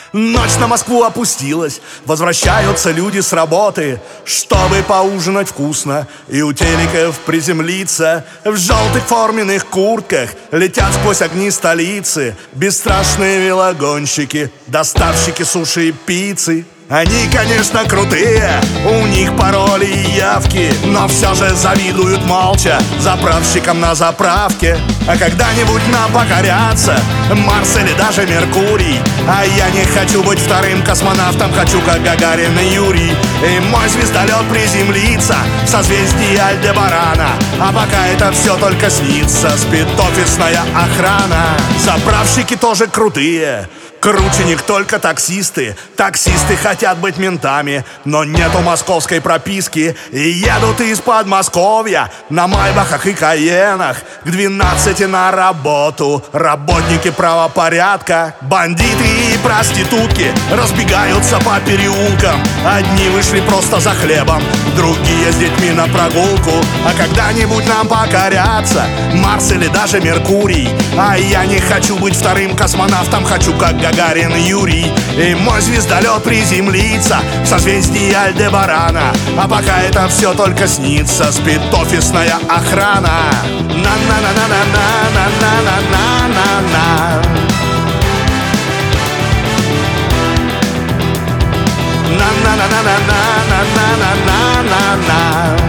Ночь на Москву опустилась, возвращаются люди с работы, чтобы поужинать вкусно и у телеков приземлиться. В желтых форменных куртках летят сквозь огни столицы бесстрашные велогонщики, доставщики суши и пиццы. Они, конечно, крутые, у них пароли и явки, но все же завидуют молча заправщикам на заправке. А когда-нибудь нам покорятся Марс или даже Меркурий, а я не хочу быть вторым космонавтом, хочу как Гагарин и Юрий. И мой звездолет приземлится в созвездии Альдебарана, а пока это все только снится, спит офисная охрана. Заправщики тоже крутые, круче них только таксисты. Таксисты хотят быть ментами, но нету московской прописки, и едут из Подмосковья на Майбахах и Каенах к 12 на работу. Работники правопорядка, бандиты и проститутки разбегаются по переулкам. Одни вышли просто за хлебом, другие с детьми на прогулку. А когда-нибудь нам покорятся Марс или даже Меркурий, а я не хочу быть вторым космонавтом, хочу как Гагарин и Юрий. И мой звездолет приземлится в созвездии Альдебарана, а пока это все только снится, спит офисная охрана. На-на-на-на-на-на-на-на-на-на. На-на-на-на-на-на-на-на-на-на.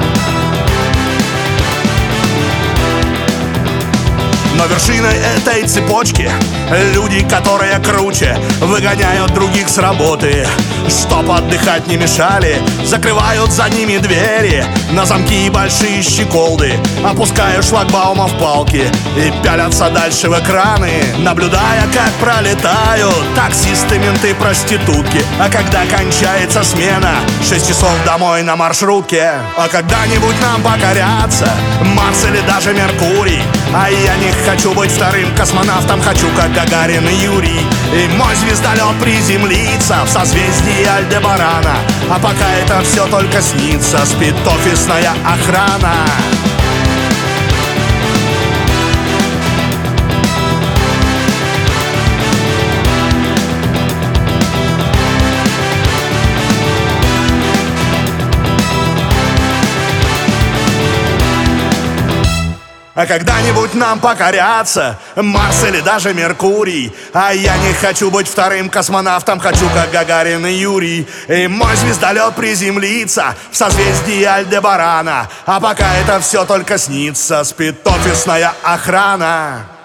Но вершиной этой цепочки люди, которые круче, выгоняют других с работы, чтоб отдыхать не мешали, закрывают за ними двери на замки и большие щеколды, опуская шлагбаумов палки и пялятся дальше в экраны, наблюдая, как пролетают таксисты, менты, проститутки. А когда кончается смена, 6 часов домой на маршрутке. А когда-нибудь нам покорятся Марс или даже Меркурий, а я не хочу быть вторым космонавтом, хочу как Гагарин и Юрий. И мой звездолет приземлится в созвездии Альдебарана, а пока это все только снится, спит офисная охрана. А когда-нибудь нам покорятся Марс или даже Меркурий, а я не хочу быть вторым космонавтом, хочу как Гагарин и Юрий. И мой звездолет приземлится в созвездии Альдебарана, а пока это все только снится, спит офисная охрана.